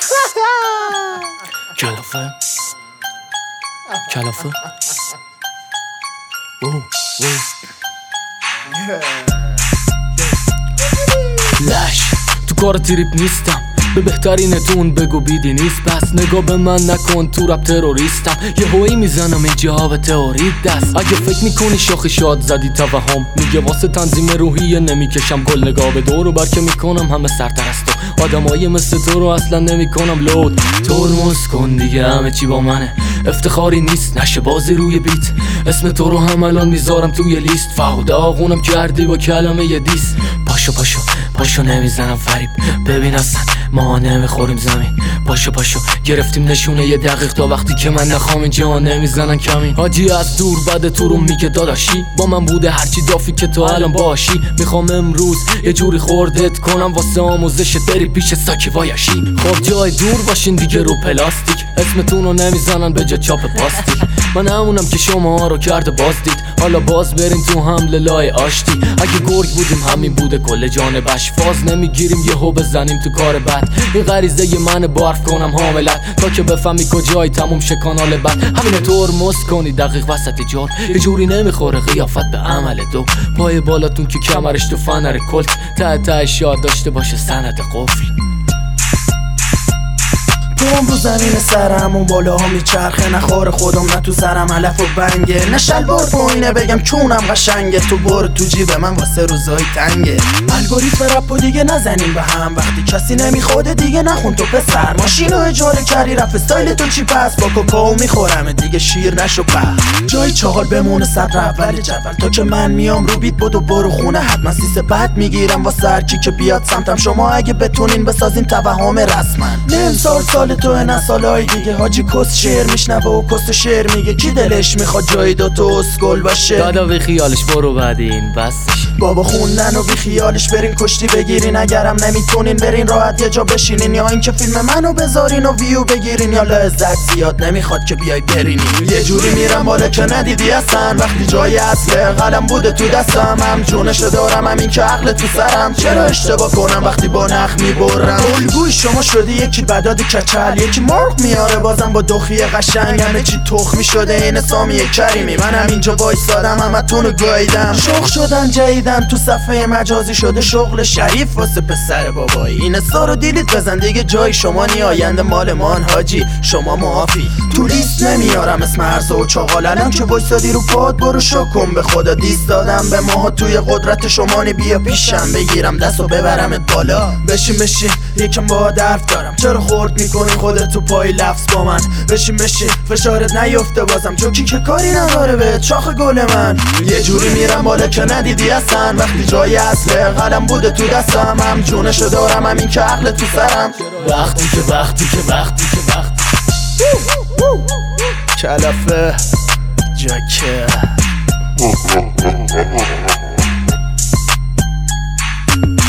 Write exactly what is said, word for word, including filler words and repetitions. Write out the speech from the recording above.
کلافه کلافه لش تو کار تریپ نیستم، به بهترینتون بگو بیدی نیست. پس نگاه به من نکن، تو رپ تروریستم. یه هوایی میزنم اینجا به تئوری دست. اگه فکر میکنی شاخ شاد زدی توهم، میگه واسه تنظیم روحیه نمیکشم گل. نگاه به دور و بر که میکنم همه سرتر از تو. آدمایی مثل تو رو اصلا نمیکنم لود. ترمز کن دیگه، همه چی با منه. افتخاری نیست نشه بازی روی بیت. اسم تو رو هم الان میذارم توی لیست. فهود آغونم کردی با کلمه یه دیس. پاشو پاشو پاشو نمیزنم فریب، ببین اصلا ما نمیخوریم زمین. پاشو پاشو گرفتیم نشونه یه دقیق تا وقتی که من نخوام اینجا نمیزنن کمین. حاجی از دور بعد تو رو میگه داداشی، با من بوده هرچی دافی که تو الان باشی. میخوام امروز یه جوری خوردت کنم واسه آموزشت بری پیش ساکی وایشی. خب جای دور باشین دیگه رو پلاستیک، اسمتون رو نمیزنن به جا چاپ پاستیک. من همونم که شما ها رو کرده بازدید، حالا باز بریم تو حمله لای آشتی. اگه گرگ بودیم همین بوده کل جانبش. فاز نمیگیریم یهو بزنیم تو کار بد. این غریزه ی من بارف کنم حاملت، تا که بفهمی کجایی تموم شه کانال بد. همین ترمز کنی دقیق وسط جور، یه جوری نمیخوره قیافت به عمل دو. پای بالاتون که کمرش تو فنر کلت، ته تهش یاد داشته باشه سند قفل. توم رو زمین سرم اون بالا ها میچرخه، نخوار خودم نه تو سرم علف و بنگه. نه شلوار پایینه بگم چونم قشنگه، تو برو تو جیب من واسه روزای تنگه. الگوریتم رپ و دیگه نزنیم به هم، وقتی کسی نمیخوده دیگه نخون تو پسر. ماشینو اجاره کردی رفت استایل تو چی پس، با کوکاو میخورم دیگه شیر نشو په. جای چهار بمونه صدر اول جدول، تا که من میام رو بیت بدو برو خونه. حتما سیس بد میگیرم واسه هر کی که بیاد سمتم. شما اگه بتونین بسازین توهم رسمن. نیم سال سال تو نه سالای دیگه، حاجی کس شعر میشنوه و کس شعر میگه. کی دلش میخواد جای دوتا اسکل باشه؟ دادا بی خیالش برو بعد این بسش. بابا خوندن و بی خیالش برین کشتی بگیرین. اگرم نمیتونین برین راحت یه جا بشینین، یا اینکه فیلم منو بذارین و ویو بگیرین. یا لذت زیاد نمیخواد که بیای برینین. یه جوری میرم بالا که ندیدی اصلا، وقتی جای اصل قلم بوده تو دستم. هم جونشو دارم همین که عقل تو سرم. چرا اشتباه کنم وقتی با نخ میبرم؟ الگوی شما شدی یکی بداد کچل، یکی مرغ میاره بازم با دخی قشنگ. همه چی تخمی شده این سامی کریمی. من همینجا وایسادم همتونو گاییدم. شوق شدن جیدن تو صفحه مجازی شده شغل شریف واسه پسر بابایی. این استا رو دیلیت بزن دیگه، جای شما نی آینده مال مان. حاجی شما معافی، تو لیست نمیارم اسم عرضه و چاقال. الان که وایسادی رو پاد برو شو کن به خدا. دیست دادم به ماها توی قدرت شمانی. بیا پیشم بگیرم دست و ببرمت بالا. بشین بشین یکم با درف دارم، چرا خورد میکنی خودت تو پای لفظ با من؟ بشین بشین فشارت نیفته بازم، جوکی که کاری نداره به چاخ گل من. یه جوری میرم بالا که ندیدی اصلا، وقتی جای اصل قلم بوده تو دستم. هم جونشو دارم همین که عقل تو سرم. وقتی که وقتی که وقتی که وقتی کلافه جاکه